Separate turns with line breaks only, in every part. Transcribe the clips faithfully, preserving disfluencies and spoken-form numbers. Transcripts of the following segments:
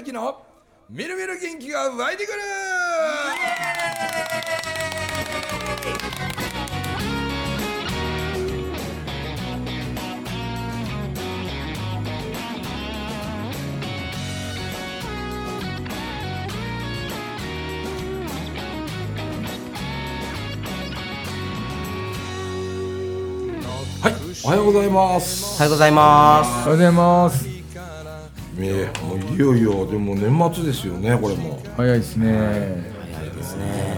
之のみるみる元気が湧いてくる。はい、おはようございます。
おはようございます。
おはようございます。
えー、もういよいよでも年末ですよね。これも
早いですね。
早いですね。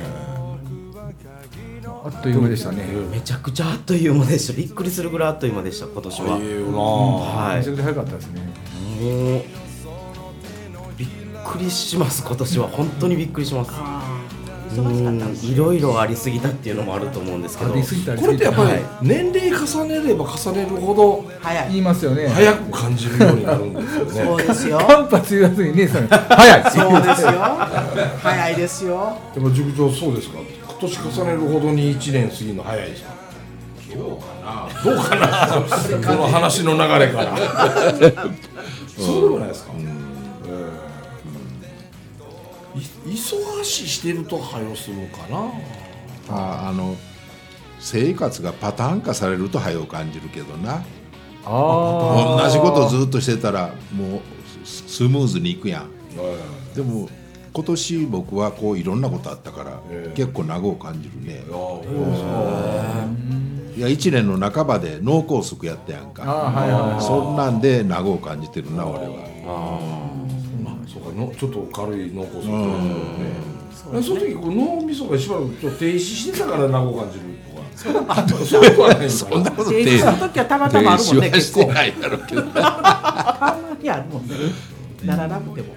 あっという間でしたね。
めちゃくちゃあっという間でした。びっくりするぐらいあっという間でした今年は。
いいよな、
はい。
めちゃくちゃ早かったですね。
もうびっくりします。今年は本当にびっくりします。いろいろありすぎたっていうのもあると思うんですけど、
ありすぎたり
これってやっぱり
はい
年齢重ねれば重ねるほど
早い。
言いますよね。
早く感じるようになるんですよね。
そうですよ。
間髪言わずにね、それ早い。
そうですよ。早いですよ。
でも塾長そうですか。今年重ねるほどにいちねん過ぎるの早いですか。どうかな。どうかな。この話の流れから。そうでもないですか。い忙ししてると早するかな。
あ, あの生活がパターン化されると早く感じるけどな。
あ
同じことをずっとしてたらもうスムーズにいくやん。でも今年僕はこういろんなことあったから、えー、結構長を感じるね。いやいちねんの半ばで脳梗塞やったやんか。あ、はいはいはい、そんなんで長を感じてるな俺は。
そうかのちょっと軽い脳梗塞だったね。その時こう脳みそがしばらくちょっと停止してたから長を感じるとか。そういうことはないん
そんなこと
停止する時はたまたまあるもんね。結構
停止はしてないだろうけど。
たまにあるもんね。ならなくても。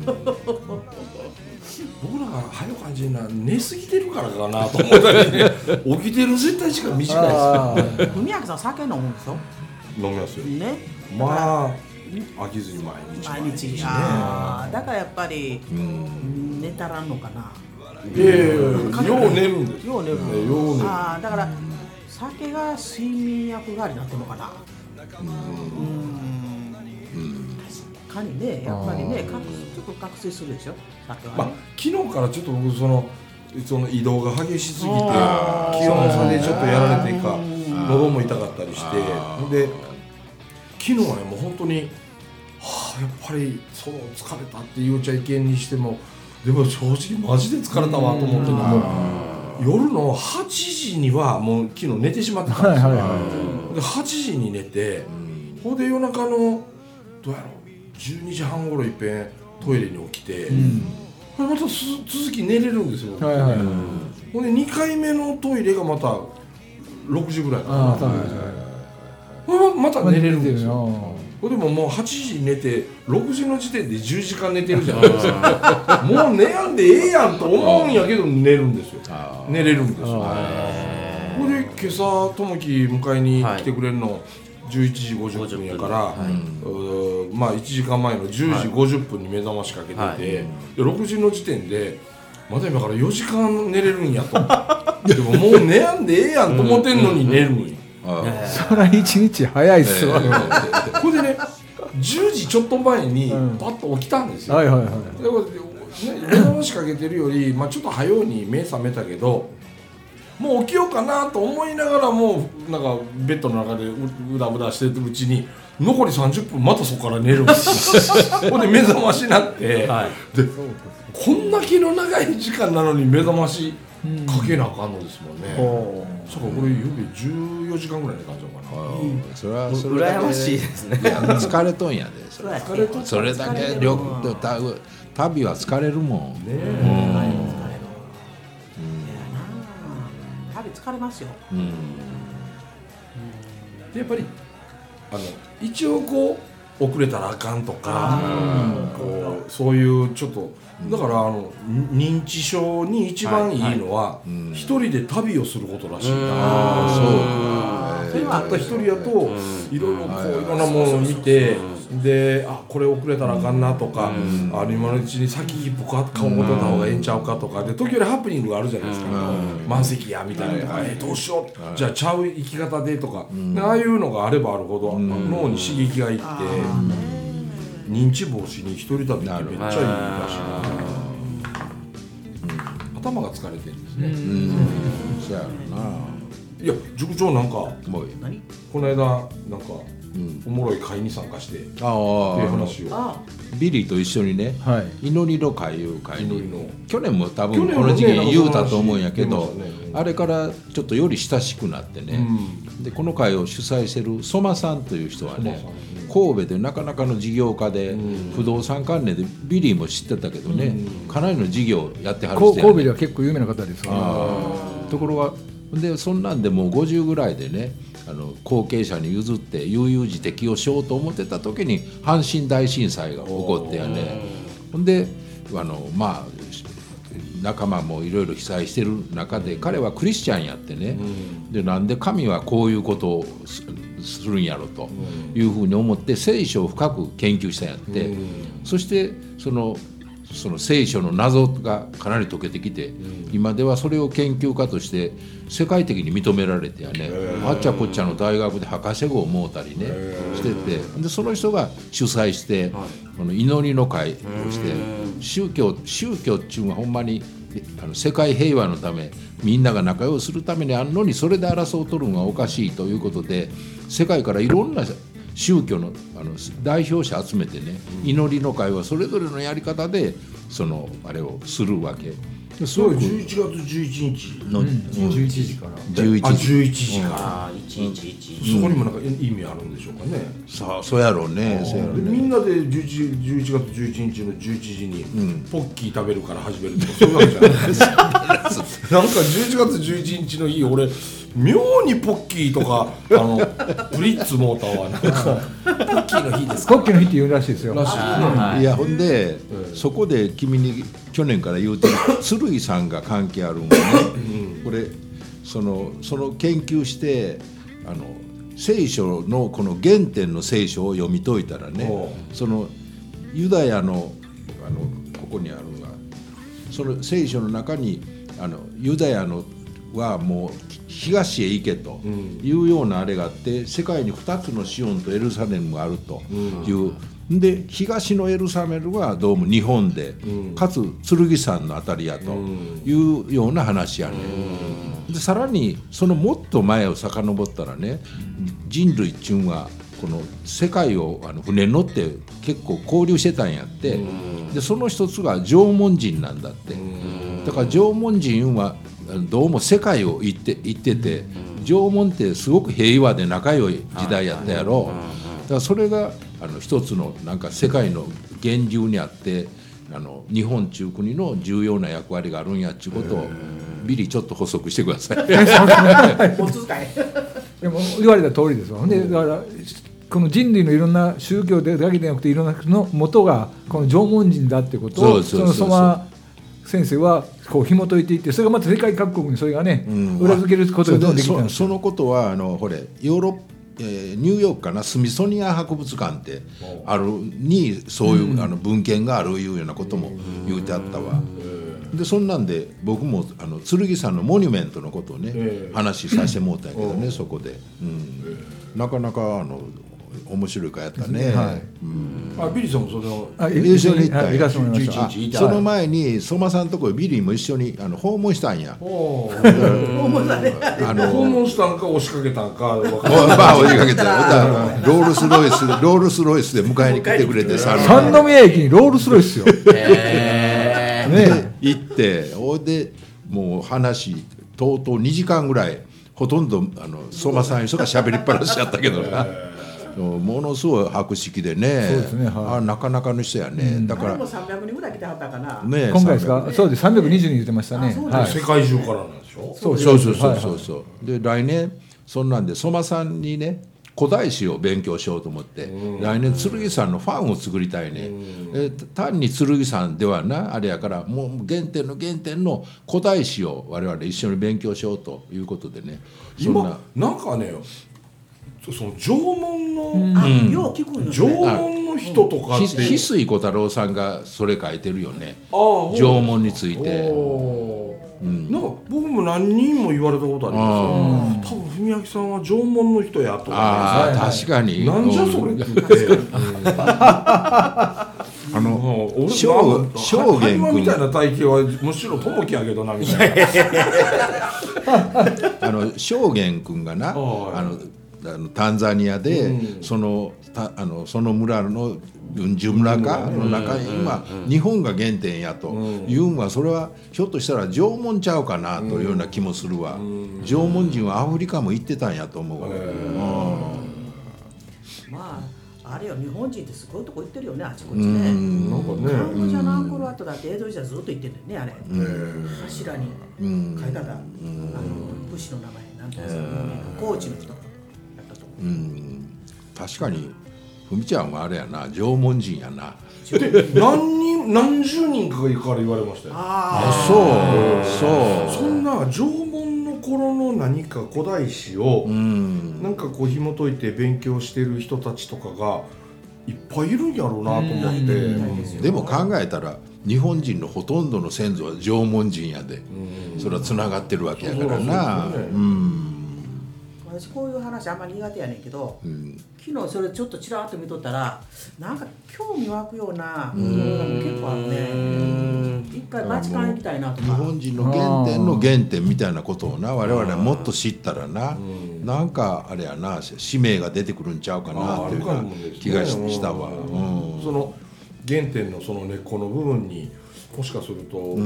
僕らが早く感じるのは寝すぎてるからかなと思ったりね。起きてる絶対時間短いですよ。
文明さん酒飲むんですよ。
飲みますよ。
ね。
まあ飽きずに毎日
毎日。ああ、だからやっぱり寝たらんのかな。
いやいやいや、よう寝るんです。
よう寝る。
よう寝る。
ああ、だから酒が睡眠薬代わりになってるのかな。うん。確かにね、やっぱりね、ちょっと覚醒するでしょ。酒はね。
まあ昨日からちょっと僕そのその移動が激しすぎて気温差でちょっとやられてか喉も痛かったりしてで昨日はねもう本当にはあやっぱりその疲れたって言うちゃいけんにしてもでも正直マジで疲れたわと思っても夜のはちじにはもう昨日寝てしまってたんですよ。ではちじに寝てほんで夜中のどうやろうじゅうにじはん頃いっぺんトイレに起きて、うん、これまたす続き寝れるんですよ。はいはいはい、ほんでにかいめのトイレがまたろくじぐらいかな。あ、はいはい、これまた寝れるんですよ。これでももうはちじに寝てろくじの時点でじゅうじかん寝てるじゃないですか。もう寝やんでええやんと思うんやけど寝るんですよ。寝れるんですよ。これで今朝ともき迎えに来てくれるの、はいじゅういちじごじゅっぷんやから、はい、まあいちじかんまえのじゅうじごじゅっぷんに目覚ましかけてて、はい、でろくじの時点でまだ今からよじかん寝れるんやとでももう寝やんでええやんと思ってんのに寝るんや、
うんうん、そら一日早いっすわ、
えー、これでねじゅうじちょっと前にパッと起きたんですよ、うんはいはいはい、で目覚ましかけてるより、まあ、ちょっと早うに目覚めたけどもう起きようかなと思いながらもうなんかベッドの中で う, うだうだしてるうちに残りさんじゅっぷんまたそこから寝るんですよ。ほんで目覚ましになって、はい、でこんだけの長い時間なのに目覚ましかけなあかんのですもんね。うん、そうかこれ指じゅうよじかんぐらい寝たんちゃうかな。うん、
それはそれだけ
羨ましいですね。
いや疲れとんやでそれ疲れとんそれだけ旅旅は疲れるもん。ねえ。うん
疲れますよ、うん、
でやっぱりあの一応こう遅れたらあかんとか、こうそういうちょっとだからあの認知症に一番いいのは一人で旅をすることらしいな。そうたった一人やといろいろこういろんなものを見てであこれ遅れたらあかんなとか、あの今のうちに先切符買おうとった方がええんちゃうかとかで時折ハプニングがあるじゃないですか。満席やみたいなとか、えどうしようじゃあちゃう生き方でとか、ああいうのがあればあるほど脳に刺激がいって認知防止に一人旅ってめっちゃいいらしいな。頭が疲れてるんですね。うん、
そうやろな。
いや塾長なんか
もう
この間なんか、うん、おもろい会に参加してっていう話を
ビリーと一緒にね、はい、祈りの会いう会に
の
去年も多分この時期に言うたと思うんやけど、ね、あれからちょっとより親しくなってね、うん、でこの会を主催してるソマさんという人はね、神戸でなかなかの事業家で、うん、不動産関連でビリーも知ってたけどね、うん、かなりの事業やってはる人やね。
神戸では結構有名な方ですよね。
ところがでそんなんでもうごじゅうぐらいでね、あの後継者に譲って悠々自適をしようと思ってた時に阪神大震災が起こってやね、ほんであのまあ仲間もいろいろ被災してる中で彼はクリスチャンやってね、うん、でなんで神はこういうことをするんやろというふうに思って聖書を深く研究したんやって、うん、そしてそのその聖書の謎がかなり解けてきて、うん、今ではそれを研究家として世界的に認められてやね、あっちゃこっちゃの大学で博士号を持ったりねしてて、でその人が主催して、はい、この祈りの会をして宗教宗教っていうのはほんまにあの世界平和のためみんなが仲良くするためにあるのにそれで争うとるのがおかしいということで世界からいろんな宗教 の, あの代表者集めてね、うん、祈りの会はそれぞれのやり方でそのあれをするわけ。
そうじゅういちがつじゅういちにちの、うん、
じゅういちじから
じゅういちじじゅういちじから、
うん、いちいちいち、
そこにもなんか意味あるんでしょうかね。
さあそうやろうね。そうやろうね。
みんなでじゅういちがつじゅういちにちのじゅういちじにポッキー食べるから始めるとかそういうわけじゃないですか。なんかじゅういちがつじゅういちにちの日俺妙にポッキーとかあのプリッツモーターはなんかポッキーの日ですか。
ポッキーの日って言うらしいですよ。
らしい、
はい、いやほんで、うん、そこで君に去年から言うてる剣さんが関係あるんがね、うん、これそのその研究してあの聖書のこの原点の聖書を読み解いたらね、そのユダヤのあのここにあるのがその聖書の中にあのユダヤのはもう東へ行けというようなあれがあって、世界にふたつのシオンとエルサレムがあるという、うん、で東のエルサレムはどうも日本で、うん、かつ剣山のあたりやというような話やね、うん、でさらにそのもっと前を遡ったらね、人類っていうのはこの世界をあの船に乗って結構交流してたんやって、うん、でその一つが縄文人なんだって、うん、だから縄文人はどうも世界を行って行ってて、縄文ってすごく平和で仲良い時代やったやろ。だからそれがあの一つのなんか世界の源流にあって、あの日本中国の重要な役割があるんやっちゅうことをビリーちょっと補足してください。お
伝え
でも言われた通りですよ。でだからこの人類のいろんな宗教だけでなくていろんなの元がこの縄文人だってことをそのソマ先生はこう紐解いていって、それがまた世界各国にそれがね、うん、裏付けることがどうできたんです。
そのことはあのほれヨーロッパえー、ニューヨークかな、スミソニアン博物館ってあるにそういう、うん、あの文献があるいうようなことも言うてあったわ。でそんなんで僕もあの剣山のモニュメントのことをね話させてもらったんやけどね、そこで、うん、なかなかあの面白いかやったね、はい
うん、あビリーさんもそれを
一緒に行ったんや、
はい、
その前に相馬さんのところビリーも一緒にあの訪問したんや。
訪問だね。あの訪問したんか押しかけたんか
まあ押しかけたロールスロイスロールスロイスで迎えに来てくれて
三宮駅にロールスロイスよ、
えーね、行っておでもう話とうとうにじかんぐらいほとんどあの相馬さんに人が喋りっぱなしちゃったけどなものすごい博識でね、そうですね、はい、あなかなかの人やね、うん、だから
もさんびゃくにんぐらい来てはったかな、
ね、今回ですか。そうです、さんびゃくにじゅうにん言ってましたね、
はい、世界中からなんでしょ。
そうそうそうそうそうそう、はい、で来年そんなんで相馬さんにね古代史を勉強しようと思って、うん、来年剣さんのファンを作りたいね、うん、え単に剣さんではなあれやからもう原点の原点の古代史を我々一緒に勉強しようということでね。
今なんかねその縄文の、うん、縄文の人とかって
翡翠小太郎さんがそれ書いてるよね、縄文について、
うん、なんか僕も何人も言われたことありますよ。多分文明さんは縄文の人やとか、ね、
ああ確かに
なんじゃそれって言って、うん、
あの証言君
みたいな体型はむしろ友樹やけどなみたいな
あの証言君がなあのあのタンザニアで、うん、そのたあのその村の文殊村かの中に今日本が原点やというんはそれはひょっとしたら縄文ちゃうかなというような気もするわ。縄文人はアフリカも行ってたんやと思うわ。
まああれよ日本人ってすごいとこ行ってるよねあちこちね。なんかね。カンボジアのアンコールワットだって江戸時代ずっと行ってんだよねあれ。柱に書いてあったあの武士の名前なんていうんですか高知の人だったと思う。
確かに。ふみちゃんはあれやな縄文人やな
で何人何十人かから言われましたよ。
ああそう
そうそんな縄文の頃の何か古代史を、うん、なんかこう紐解いて勉強してる人たちとかがいっぱいいるんやろうなと思って、
うん、でも考えたら日本人のほとんどの先祖は縄文人やで、うん、それはつながってるわけやからな。
私こういう話あんまり苦手やねんけど、うん、昨日それちょっとちらっと見とったらなんか興味湧くような動画も結構あるね。一回バチカン行きたいなとか
日本人の原点の原点みたいなことをな我々はもっと知ったらななんかあれやな使命が出てくるんちゃうかなっていうような気がしたわ。
その原点のその根っこの部分にもしかすると、うん、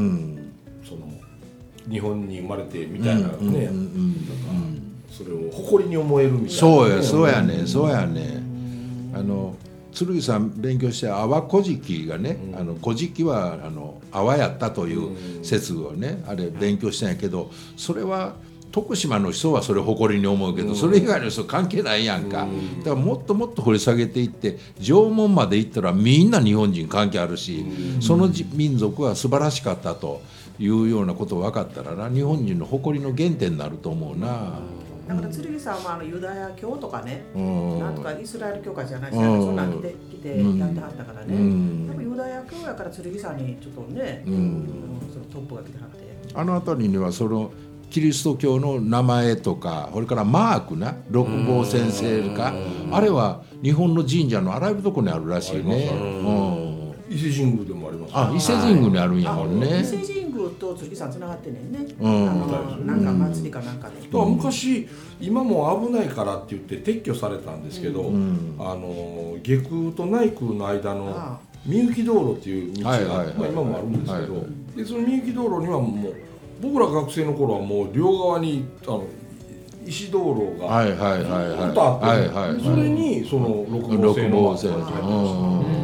その日本に生まれてみたいなねそれを誇りに思えるみたいな、ね、
そうやそうやねそうやねあの剣さん勉強して阿波古事記がね、うん、あの古事記はあの阿波やったという説をね、うん、あれ勉強したんやけどそれは徳島の人はそれを誇りに思うけど、うん、それ以外の人関係ないやんか、うん、だからもっともっと掘り下げていって縄文まで行ったらみんな日本人関係あるし、うん、その民族は素晴らしかったというようなことが分かったらな日本人の誇りの原点になると思うな。
だから剣さんはあのユダヤ教とかね、うん、なんとかイスラエル教会じゃないし、うん、そんなん来て来てやってはったからね、うん、でもユダヤ教やから剣さんにちょっとね、うん、そのトップが来てはって
あの辺りにはそのキリスト教の名前とかそれからマークな六芒先生かあれは日本の神社のあらゆるところにあるらしいね。
伊勢神宮でもあります、ね、
あ伊勢神宮にあるんやもんね。
伊勢神宮と剣さんつながってんねんね、うん、あのなんか祭りかなんかで、
うん、昔今も危ないからって言って撤去されたんですけど、うん、あの下空と内空の間のみゆき道路っていう道が、はいはいはいまあ、今もあるんですけど、はいはい、でそのみゆき道路にはもう僕ら学生の頃はもう両側にあの石道路がずっとあってそれにその六芒星のマークが入ってました。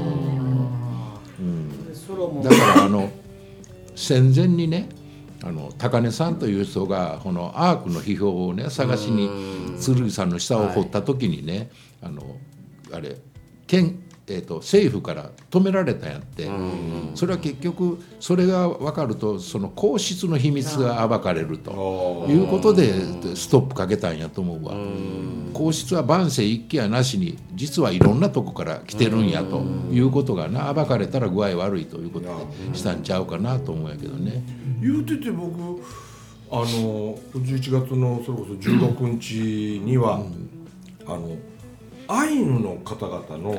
だからあの戦前にねあの高根さんという人がこのアークの批評をね探しに剣さんの下を掘った時にね、はい、あのあれ県えー、と政府から止められたんやって、それは結局それが分かるとその皇室の秘密が暴かれるということでストップかけたんやと思うわ。皇室は万世一系やなしに実はいろんなとこから来てるんやということがな暴かれたら具合悪いということでしたんちゃうかなと思うんやけどね。
言うてて僕あのじゅういちがつのそれこそじゅうろくにちには、うん、あのアイヌの方々の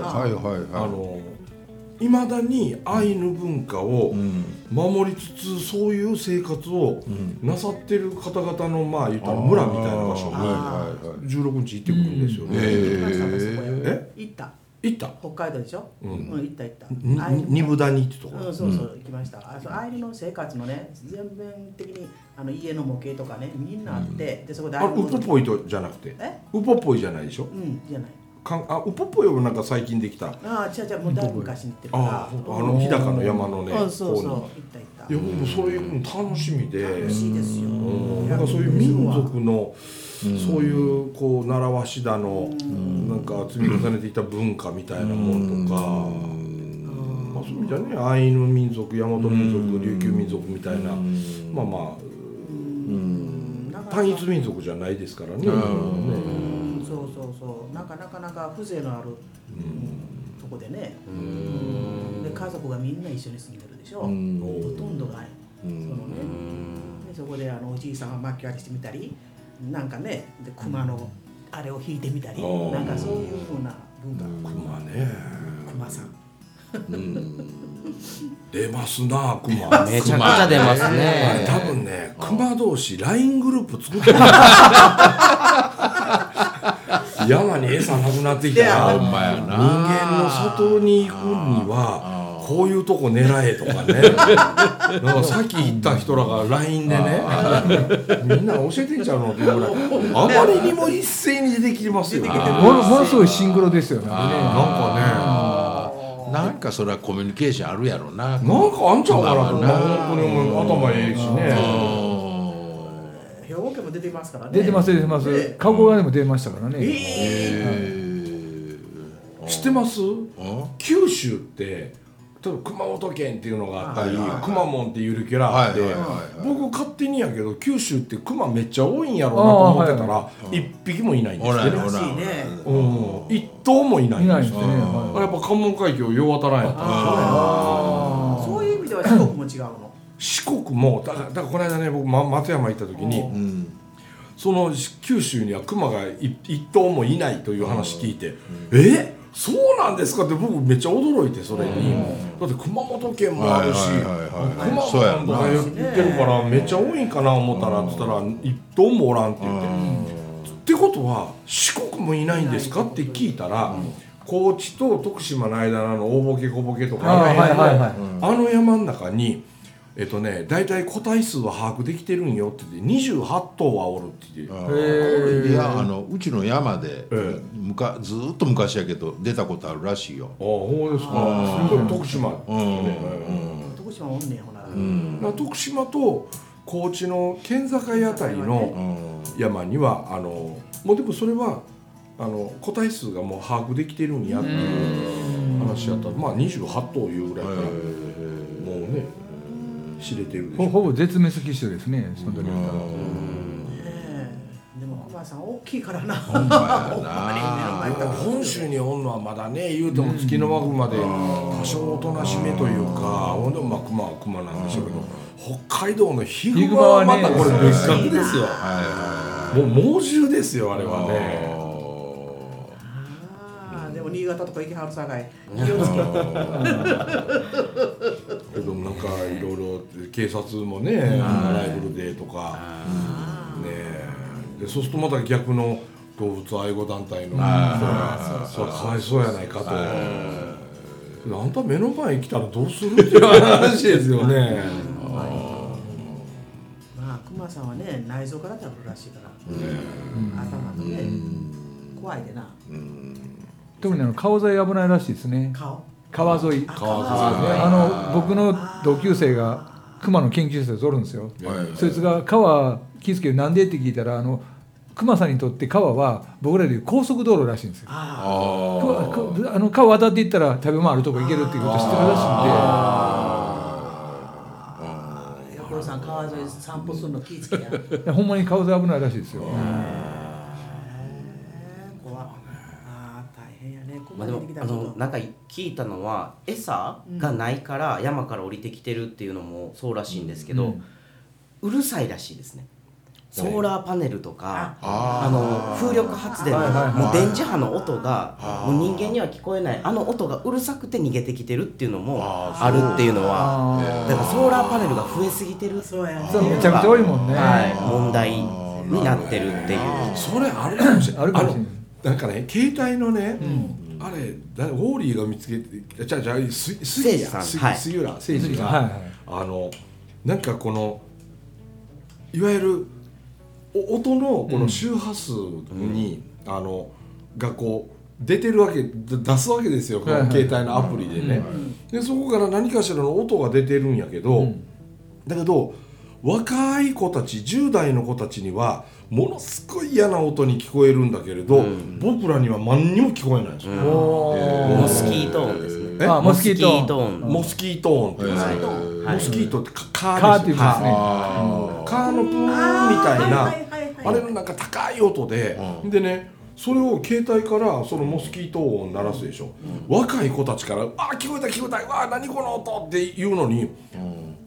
いまだにアイヌ文化を守りつつそういう生活をなさってる方々のまあ言ったら村みたいな場所にじゅうろくにち行ってくるんですよね。
え行った
行った
北海道でしょ、うんうん、行った行った
二部谷ってところ、
うん、そうそう行きました。あアイヌの生活のね全面的にあの家の模型とかねみんなあって、うん、でそこで
あウポポイとじゃなくてえウポポイじゃないでしょ。
うんじゃない
かんあウポポイはなんか最近できた。
ああ違う違うもうだいぶ昔に行ってるからあ
あの日高の山のね
そうそうそう行った行った
いや僕そういうの楽しみで
楽しいですよ、うん、
なんかそういう民族のそういうこう習わしだの、うん、なんか積み重ねていた文化みたいなものとか、うんまあ、そういう意味じゃねアイヌ民族、大和民族、琉球民族みたいな、うん、まあまあ、うん、単一民族じゃないですからね。うん
うん、そうそうそうなんかなかなか風情のある、うん、とこでね、うん、で家族がみんな一緒に住んでるでしょ、うん、ほとんどが、うん、そのね、でそこであのおじいさんが薪割りしてみたりなんかねで熊のあれを引いてみたり、うん、なんかそういうふうな文化、
熊ね
熊さん
うん出ますな熊
めちゃくちゃ出ますね。
多分ね熊同士 ライン グループ作ってる山に餌なくなってきたら人間の外に行くにはこういうとこ狙えとかねなんかさっき言った人らが ライン でねみんな教えてんちゃうのっていうぐらいあまりにも一斉に出てきてますよね。
もの、ものすごいシンクロですよね。なん
か
ねなんかそれはコミュニケーションあるやろな。
なんかあんちゃうかなと、まあ、本当に頭いいしね。
兵庫県も出てますからね。
出てます出てます。加古川でも出ましたからね。
えー、知ってます？九州って例えば熊本県っていうのがあったり、くまモンっていうゆるキャラあって、僕勝手にやけど九州って熊めっちゃ多いんやろうなと思ってたら一匹もいないんですよね。一頭もいないんですよね。やっぱ関門海峡よう渡らんやったんですよね。
そういう意味では四国も違うの。四
国もだからだからこの間ね僕松山行った時にその九州には熊が一頭もいないという話聞いて、えっそうなんですかって僕めっちゃ驚いてそれに、だって熊本県もあるし熊本とか言ってるからめっちゃ多いんかな思ったらって言ったら一頭もおらんって言ってってことは四国もいないんですかって聞いたら高知と徳島の間の大ボケ小ボケとかあの山の中にえっとね、大体個体数は把握できてるんよって言ってにじゅうはち頭はおるって言って
へいやあのうちの山で、えー、むかずっと昔やけど出たことあるらしいよ。
ああそうですか。すごい徳島、うんうん、
徳島おんねんほな、
うん、徳島と高知の県境あたりの山にはあのもうでもそれはあの個体数がもう把握できてるんやっていう話やったらまあにじゅうはち頭いうぐらいからもうね知れてるでしょ。
ほぼ絶滅危惧ですね。その時は。
でも熊さん大きいからな。
ほんまやな。
本州におんのはまだね言うても月のマグマで多少おとなしめというか、ほんでもまあ熊は熊なんでしょうけど、北海道のヒグマはまたこれ別格ですよ。もう猛獣ですよあれはね。
新潟とか行きはるさかい気をつけ
けどなんかいろいろ警察もねライブルデーとかねでそうするとまた逆の動物愛護団体の人がそれかわいそうやないかとあんた目の前に来たらどうするっていう話ですよね。
まあ熊さんはね内臓から食べるらしいから頭とね怖いでな。
特にあの川沿い危ないらしいですね。川沿い。川沿い。あの僕の同級生が熊の研究室でおるんですよ。そいつが川気ぃつけるなんでって聞いたらあの熊さんにとって川は僕らでいう高速道路らしいんですよ。ああの川渡っていったら食べ物あるとこ行けるっていうこと知ってるらしいんで。
横尾さん川沿い散歩するの気ぃつけや。
ほんまに川沿い危ないらしいですよ。
まあ、でもあのなんか聞いたのは餌がないから山から降りてきてるっていうのもそうらしいんですけど、うん、うるさいらしいですね。ソーラーパネルとかあの風力発電のもう電磁波の音がもう人間には聞こえないあの音がうるさくて逃げてきてるっていうのもあるっていうのはだからソーラーパネルが増えすぎてるっていうのが
めちゃくちゃ多いもんね、
はい、問題になってるっていう
それあるかもしれない。あるかもしれない。なんかね携帯のね、うんあれウォーリーが見つけてじゃあじゃあすすいや杉浦誠司が、はい、あのなんかこのいわゆる音のこの周波数に、うん、あのがこう出てるわけ出すわけですよこの携帯のアプリでね、はいはい、でそこから何かしらの音が出てるんやけど、うん、だけど若い子たちじゅう代の子たちにはものすごい嫌な音に聞こえるんだけれど、うん、僕らには何にも聞こえないんですよ、うん
えー、モスキートーンですね。
あモスキートー
ン
モスキートーンって言うんですけど、はい、モスキートってカ
ーって言うんですね。
カーのプーンみたいなあれのなんか高い音で、うん、でねそれを携帯からそのモスキート音を鳴らすでしょ、うん、若い子たちからあ聞こえた聞こえたわ何この音って言うのに、うん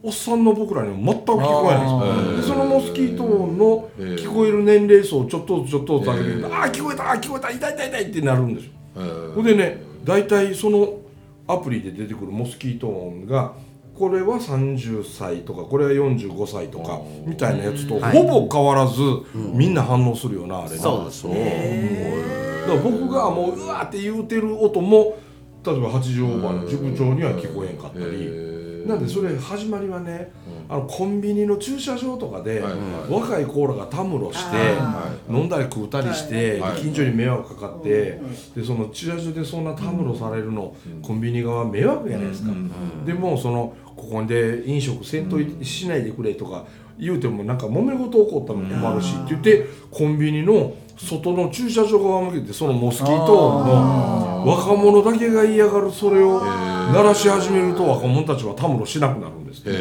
おっさんの僕らにも全く聞こえないんですよ。でそのモスキート音の聞こえる年齢層をちょっとずつちょっとずつ上げてくると、ああ聞こえたあ聞こえた痛い痛い痛いってなるんですよ。ほんでね大体そのアプリで出てくるモスキート音がこれはさんじゅっさいとかこれはよんじゅうごさいとかみたいなやつとほぼ変わらずみんな反応するよなあれな。
そうですね。
だから僕がもううわーって言うてる音も例えばはちじゅうオーバーの塾長には聞こえんかったり。なんでそれ始まりはね、あのコンビニの駐車場とかで若いコーラがたむろして飲んだり食うたりして近所に迷惑かかって、でその駐車場でそんなたむろされるのコンビニ側迷惑じゃないですか。でもそのここで飲食せんとしないでくれとか言うてもなんか揉め事起こったの困るしって言ってコンビニの外の駐車場側向けてそのモスキート音の若者だけが嫌がるそれを鳴らし始めると若者たちはたむろしなくなるんですって。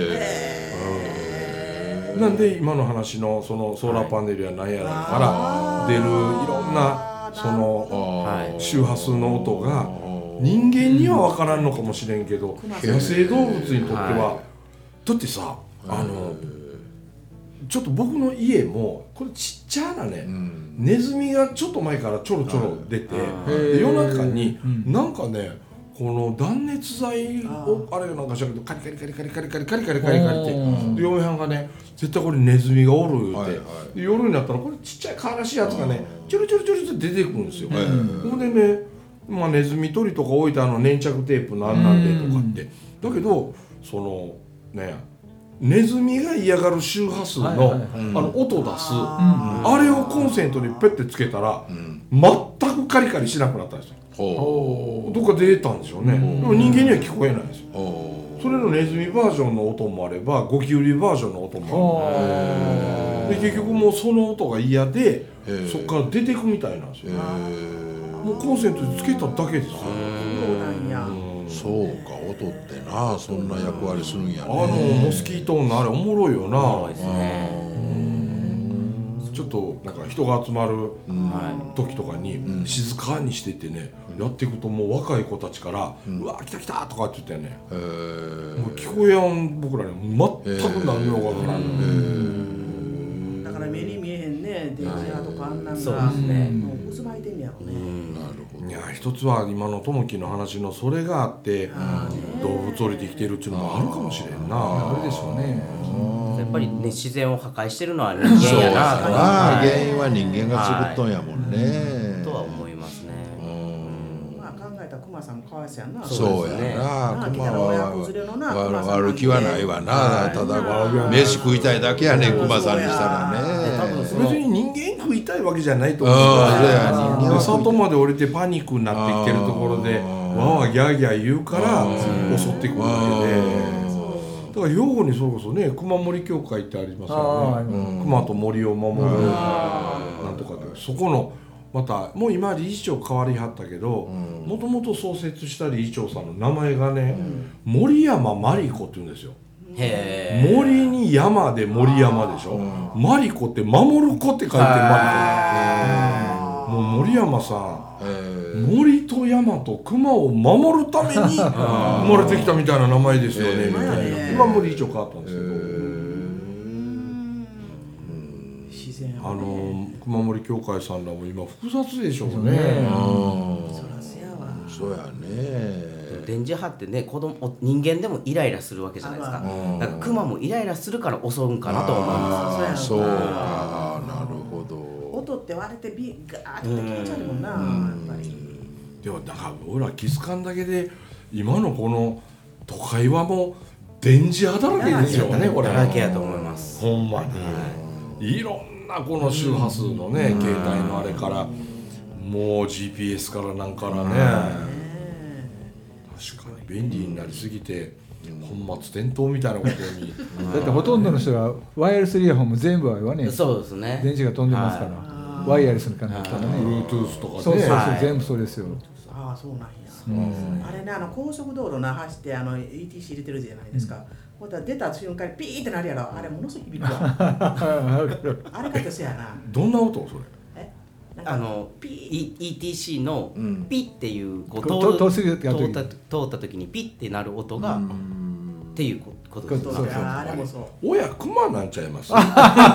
なんで今の話のそのソーラーパネルやなんやらから出るいろんなその周波数の音が人間には分からんのかもしれんけど野生動物にとってはだってさあのちょっと僕の家もこれちっちゃなね、うん、ネズミがちょっと前からちょろちょろ出て、で夜中になんかねこの断熱材をあれなんかしらけどカリカリカリカリカリカリカリカリカリカリってで嫁はんがね絶対これネズミがおる言うて、はいはい、で夜になったらこれちっちゃい可愛らしいやつがねちょろちょろちょろって出てくるんですよ。ほんでね、まあ、ネズミ取りとか置いたあの粘着テープなんなんでとかってだけどそのねネズミが嫌がる周波数の、はいはいはい、あの音出す、うん、あれをコンセントにペッてつけたら、うん、全くカリカリしなくなったんですよ。どっか出たんでしょうね。でも人間には聞こえないんですよ。それのネズミバージョンの音もあればゴキブリバージョンの音もある。で結局もうその音が嫌でそこから出てくみたいなんですよ。もうコンセントにつけただけですよ。
そうなんや。
そうか音ってなそんな役割するんやね。
あのモスキート音のあれおもろいよな。ちょっとなんか人が集まる時とかに静かにしててね、うん、やっていくともう若い子たちから「うん、うわ来た来た」とかって言ってね、もう聞こえやん僕らに全く何もわからん。
だから目に見えへんね電磁波とかあんなんが
そうですね、
もう渦巻いてんやろね。
なるほど。
いや一つは今のともきの話のそれがあって動物降りてきてるっていうのもあるかもしれんな。
あるでしょうね。
やっぱりね自然を破壊してるのは人間やなと
か、原因は人間が作っとんやもんね、
はい、とは思いますね。
まあ考えたらクマさんもかわいそうやな。
そうやな。クマ
は
悪気はないわな。ただ飯食いたいだけやねクマさんにしたらね。
別に人間食いたいわけじゃないと思うから、外まで降りてパニックになってきてるところでわわギャーギャー言うから襲ってくるわけで。だから兵庫にそれこそね熊森協会ってありますからね、熊と森を守るなんとかで、そこのまたもう今理事長変わりはったけどもともと創設した理事長さんの名前がね、うん、森山真理子って言うんですよ。
へ
森に山で森山でしょ。真理子って守る子って書いて真理子。もう森山さん森と山と熊を守るために生まれてきたみたいな名前ですよねみたいな。今も理事長変わったんですけど、
自然
あの熊森協会さんらも今複雑でしょうね。
そらせやわ。
そうやね。
電磁波ってね子供人間でもイライラするわけじゃないですか。だからクマもイライラするから襲うんかなと思います。
そうか、なるほど。
音って割れてビガーッと気持ち悪いもんな、やっぱり。
でもだから僕ら気づかんだけで今のこの都会はもう電磁波だらけですよね。これ
だらけやと思います。
ほんまにいろんなこの周波数のね携帯のあれからもう ジーピーエス からなんからね。確かに便利になりすぎて本末転倒みたいなことに
だってほとんどの人がワイヤレスイヤホンも全部はね
そうですね
電池が飛んでますから、はい、ワイヤレスの感じだったらね
Bluetooth とかね
そうそうそう、
はい、
全部そうですよ。
ああそうなんや、うん、あれねあの高速道路な走ってあの イーティーシー 入れてるじゃないですか、うん、ほんとは出た瞬間にピーってなるやろ。あれものすごい響くわあれかとせやな。
どんな音それ。
あの イーティーシー のピッっていうこう
通った
通った時にピッってなる音がっていうこことです
そうそう
ああれもそう
親クマなんちゃいます
ま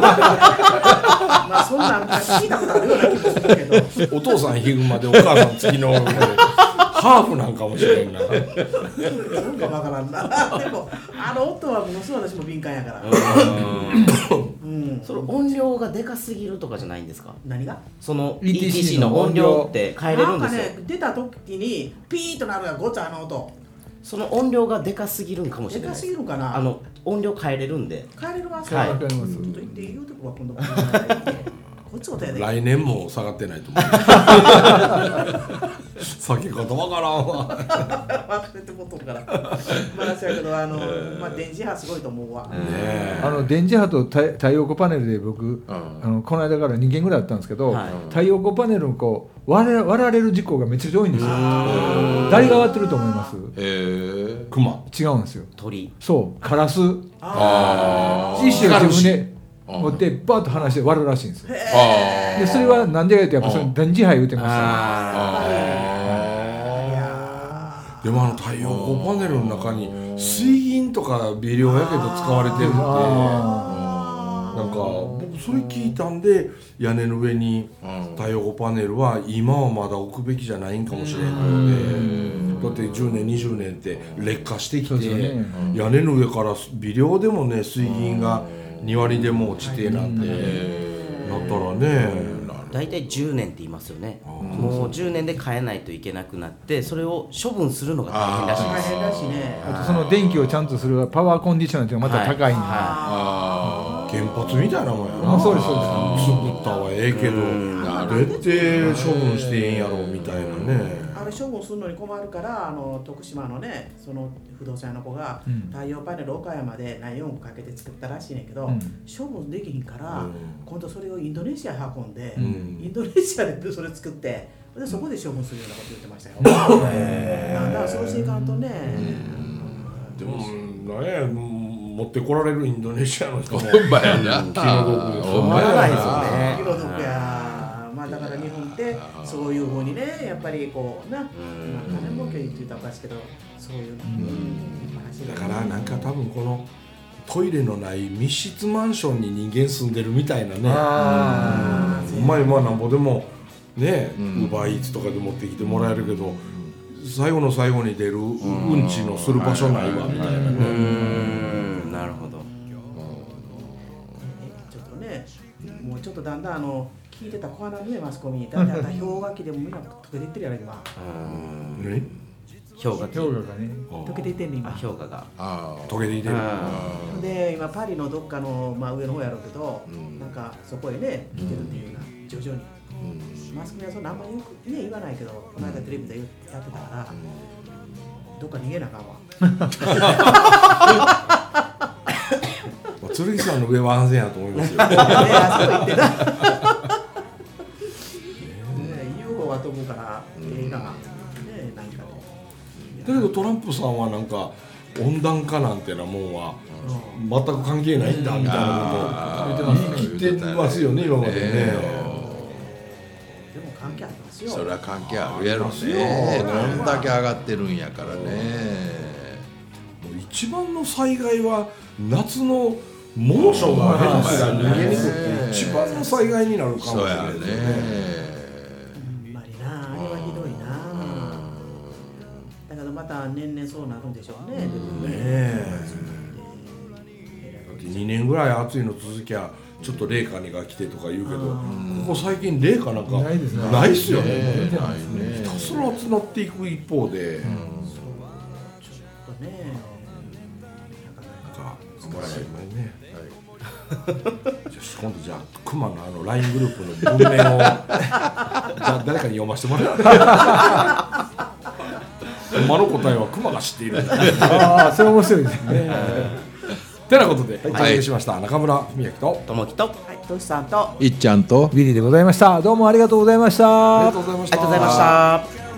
あそんなん聞いたことあるような気もするけど
お父さんヒグマでお母さん月のハーフなんかもしれんな。
なんかわからんなでもあの音はものすごい私も敏感やからうん
その音量がでかすぎるとかじゃないんですか？
何が
その
イーティーシー の
イーティーシー の音量って変えれるんですよ。
なんかね出た時にピーッとなるやんごつあの音
その音量がでかすぎるんかもし
でか
れないです。
すぎるんかな
あの音量変えれるんで。
帰れるわ
はい
わかります。
ちょっと言って言うとこは今度こっちことやで
来年も下がってないと思う。先方わからんわ。
忘れてもっとるからまあそうやけどあの、まあ、電磁波すごいと思うわ、
ねえ。
あの電磁波と太太陽光パネルで僕、
ん
あのこの間からにけんぐらいあったんですけど、
はい
太陽光パネルのこう割れ割られる事故がめちゃくちゃ多いんですよ。誰が割ってると思います？
え
クマ。
違うんですよ。
鳥。
そうカラス
あ
一種が自分で持ってバーッと離して割るらしいんですよ。
あ
でそれはなんでかというとやっぱその電磁波言うてましたね。
あ
でもあの太陽光パネルの中に水銀とか微量やけど使われてるってなんか僕それ聞いたんで屋根の上に太陽光パネルは今はまだ置くべきじゃないんかもしれんので、だってじゅうねんにじゅうねんって劣化してき
そうですよ
て
ね
屋根の上から微量でもね水銀がに割でも落ちてなんてなったらね
大体じゅうねんって言いますよね。もうじゅうねんで変えないといけなくなってそれを処分するのが大変らしいんです。
大変だしね
あとその電気をちゃんとするパワーコンディショナーっていうのがまた高いんで、
は
あ
原発みたいなもんやな。
あそうですそうです
作ったはええけどどうやって処分してええんやろうみたいなね。
あれ処分するのに困るからあの徳島のねその不動産屋の子が、
うん
太陽パネル岡山で何億かけて作ったらしいねんけど、
うん
処分できひんから、
うん
今度それをインドネシアへ運んで、
うん
インドネシアでそれ作ってでそこで処分するようなこと言ってましたよ。だからそうしていかんとね、
でもなんや持ってこられるインドネシアの人も
ほんまやな
気の毒です
ほんまや
ないですよね
気の毒や、まあだから日本ってそういうふうにねやっぱりこうな、まあ、金儲けって言ったらおかしいけどそういうの、
だからなんか多分このトイレのない密室マンションに人間住んでるみたいなね
あ
うまいまあなんぼでもねウ
ん
ーバーイーツとかで持ってきてもらえるけど最後の最後に出るうんちのする場所ないわみたいな
うー
ね
んなるほど。
ちょっとねもうちょっとだんだんあの聞いてた小穴のねマスコミだんだん氷河期でもみんな溶けていってるやろ今
ね
氷河期。
氷河がね
溶けていってんね
あ
今
氷河が。
あ
溶けていてる
で今パリのどっかの、まあ、上の方やろうけど、
ん
なんかそこへね来てるっていうような徐々にマスコミはそんなあんまりよくね言わないけどこの間テレビでやってたから、どっか逃げなあかんわ
まあ剣さんの上は安全やと思いますよ
ねあそこ行ってなね ユーフォー は飛ぶからええな、ねなんかね
だけどトランプさんはなんか温暖化なんてなもんは全く関係ないんだみたいなことを言い切ってますよね今までね。
でも関係ありますよ
それは関係あるやろ
あり
ね
ますよ
どんだけ上がってるんやからね
もう一番の災害は夏の猛暑が下手したら人間にとって一番の災害になるかもしれない
そうやね
ですよね。
ほんまになあれはひどいなだからまた年々そうなるんでしょうねでも
ねえだってにねんぐらい暑いの続きゃちょっと冷夏にが来てとか言うけど、ここ最近冷夏なんか
ないですね
ないっすよね。
ないね
ひたすら集まっていく一方で、なん
ちょっとね
かもらえないね。じゃあ今度じゃあクマのあの ライン グループの文面をじゃあ誰かに読ませてもらう。ほんまの答えはクマが知っている。
ああそれ面白いですね
てなことでお届けしました中村文明と
ともきと。
はいトシさんと
いっちゃんと
ビリーでございました。どうもありがとうございました。
ありがとうございました。
ありがとうございました。